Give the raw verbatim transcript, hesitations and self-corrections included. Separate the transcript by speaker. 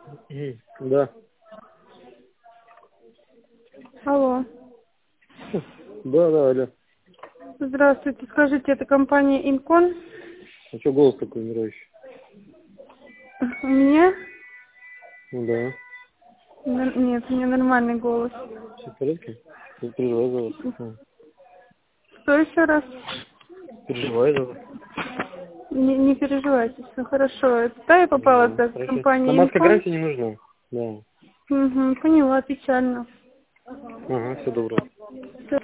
Speaker 1: Да.
Speaker 2: Алло.
Speaker 1: Да, да, алло.
Speaker 2: Здравствуйте. Скажите, это компания Инкон?
Speaker 1: А что голос такой умирающий?
Speaker 2: У меня?
Speaker 1: Ну да.
Speaker 2: Н- Нет, у меня нормальный голос.
Speaker 1: Все в порядке? Я переживаю за вас. М.
Speaker 2: Что еще раз?
Speaker 1: Переживаю за вас.
Speaker 2: Не, не переживайте, все хорошо. Да, я попала
Speaker 1: Да,
Speaker 2: от
Speaker 1: хорошо.
Speaker 2: компании
Speaker 1: Нам
Speaker 2: Инкон.
Speaker 1: маскография не нужна. Да.
Speaker 2: Угу, поняла, печально.
Speaker 1: Ага, все доброе.
Speaker 2: Всё.